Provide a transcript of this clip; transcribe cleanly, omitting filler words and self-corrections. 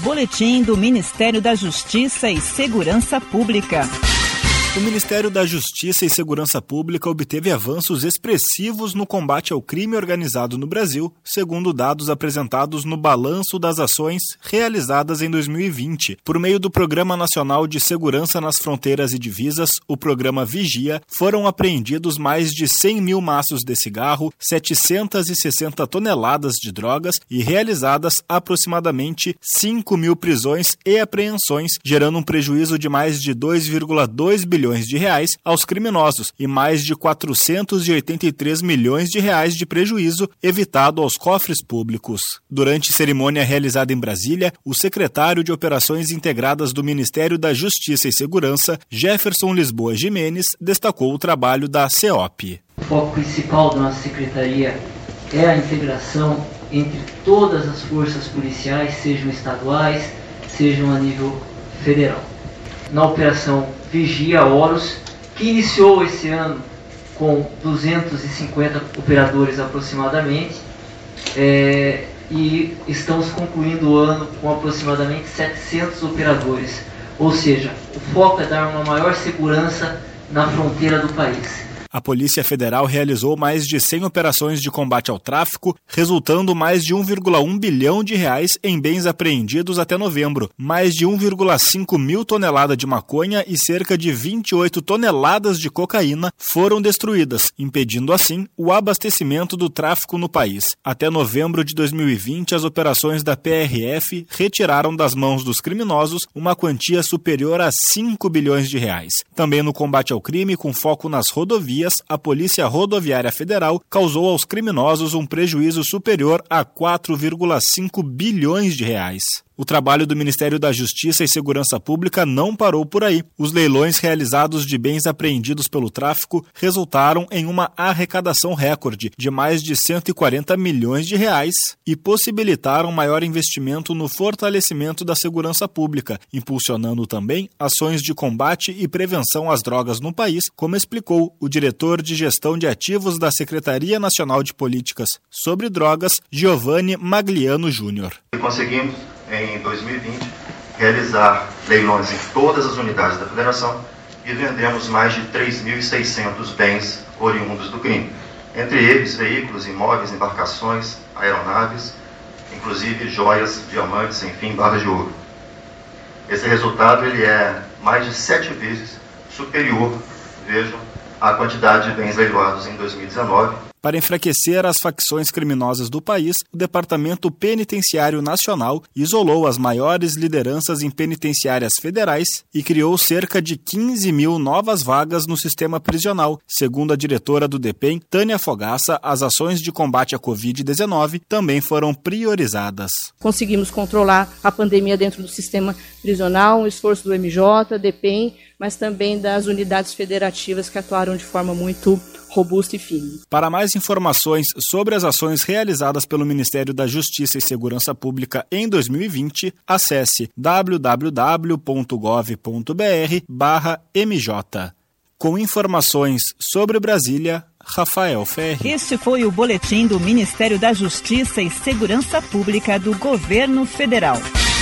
Boletim do Ministério da Justiça e Segurança Pública. O Ministério da Justiça e Segurança Pública obteve avanços expressivos no combate ao crime organizado no Brasil, segundo dados apresentados no Balanço das Ações realizadas em 2020. Por meio do Programa Nacional de Segurança nas Fronteiras e Divisas, o programa Vigia, foram apreendidos mais de 100 mil maços de cigarro, 760 toneladas de drogas e realizadas aproximadamente 5 mil prisões e apreensões, gerando um prejuízo de mais de 2,2 bilhões de reais aos criminosos e mais de 483 milhões de reais de prejuízo evitado aos cofres públicos. Durante cerimônia realizada em Brasília, o secretário de Operações Integradas do Ministério da Justiça e Segurança, Jefferson Lisboa Gimenez, destacou o trabalho da CEOP. O foco principal da nossa secretaria é a integração entre todas as forças policiais, sejam estaduais, sejam a nível federal. Na operação Vigia Horus, que iniciou esse ano com 250 operadores aproximadamente, e estamos concluindo o ano com aproximadamente 700 operadores. Ou seja, o foco é dar uma maior segurança na fronteira do país. A Polícia Federal realizou mais de 100 operações de combate ao tráfico, resultando mais de 1,1 bilhão de reais em bens apreendidos até novembro. Mais de 1,5 mil toneladas de maconha e cerca de 28 toneladas de cocaína foram destruídas, impedindo assim o abastecimento do tráfico no país. Até novembro de 2020, as operações da PRF retiraram das mãos dos criminosos uma quantia superior a 5 bilhões de reais. Também no combate ao crime, com foco nas rodovias, a Polícia Rodoviária Federal causou aos criminosos um prejuízo superior a 4,5 bilhões de reais. O trabalho do Ministério da Justiça e Segurança Pública não parou por aí. Os leilões realizados de bens apreendidos pelo tráfico resultaram em uma arrecadação recorde de mais de 140 milhões de reais e possibilitaram maior investimento no fortalecimento da segurança pública, impulsionando também ações de combate e prevenção às drogas no país, como explicou o diretor de Gestão de Ativos da Secretaria Nacional de Políticas sobre Drogas, Giovanni Magliano Júnior. Conseguimos, em 2020, realizar leilões em todas as unidades da Federação e vendemos mais de 3.600 bens oriundos do crime. Entre eles, veículos, imóveis, embarcações, aeronaves, inclusive joias, diamantes, enfim, barras de ouro. Esse resultado ele é mais de 7 vezes superior, vejam, à quantidade de bens leiloados em 2019. Para enfraquecer as facções criminosas do país, o Departamento Penitenciário Nacional isolou as maiores lideranças em penitenciárias federais e criou cerca de 15 mil novas vagas no sistema prisional. Segundo a diretora do DEPEN, Tânia Fogaça, as ações de combate à Covid-19 também foram priorizadas. Conseguimos controlar a pandemia dentro do sistema prisional, um esforço do MJ, DEPEN, mas também das unidades federativas que atuaram de forma muito robusta e firme. Para mais informações sobre as ações realizadas pelo Ministério da Justiça e Segurança Pública em 2020, acesse www.gov.br/MJ. Com informações sobre Brasília, Rafael Ferri. Este foi o Boletim do Ministério da Justiça e Segurança Pública do Governo Federal.